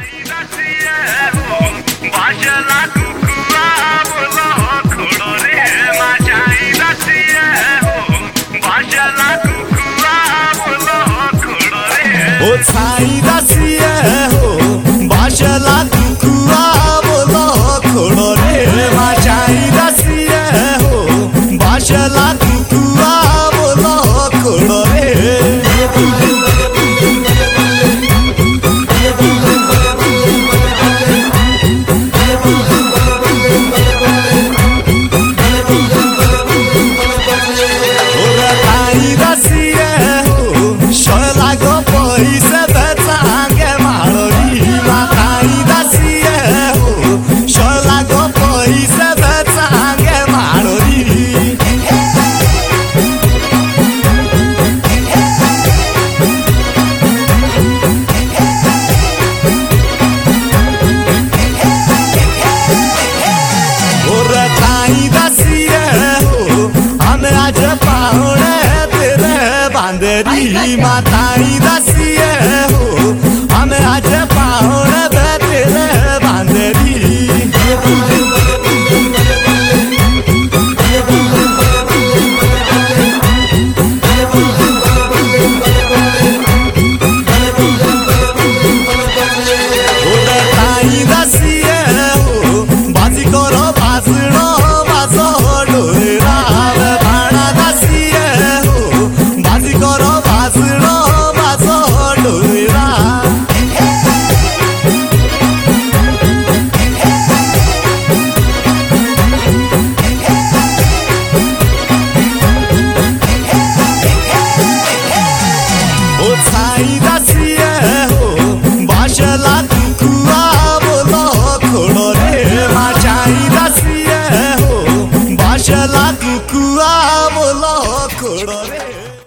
ओ छाई रसिए हो बाशला कुकुआ बोलो खोड़ो रे माचाई रसिए हो बाशला कुकुआ बोलो खोड़ो रे बांदरी माताई दसिए हो हमें आज पाहुण तेरे बांदरी दसिए हो बाजी करो बाजनो बाजो डोरा भाड़ा दसिए हो बाजी करो बाजनो बाजो डोरा ओ छाई दसिए हो बाशला कुकुआ बोलो खोड़ो रे माचाई दसिए हो बाशला कुकुआ बोलो खोड़ो रे।